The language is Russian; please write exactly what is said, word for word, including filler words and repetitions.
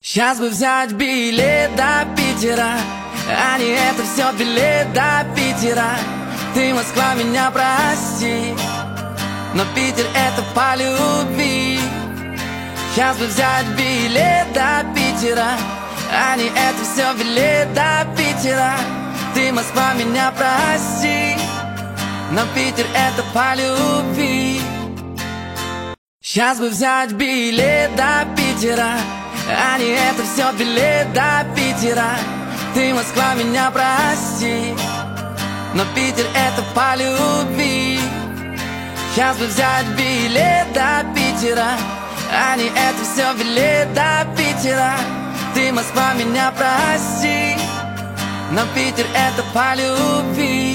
Сейчас бы взять билет до Питера, а не это все билет до Питера. Ты, Москва, меня прости, но Питер это по любви. Сейчас бы взять билет до Питера, а не это все билет до Питера. Ты, Москва, меня прости, но Питер это по любви. Сейчас бы взять билет до Питера, а не это все билет до Питера. Ты, Москва, меня прости, но Питер это по любви. Сейчас бы взять билет до Питера, а не это все билет до Питера. Ты, Москва, меня прости, но Питер это по любви.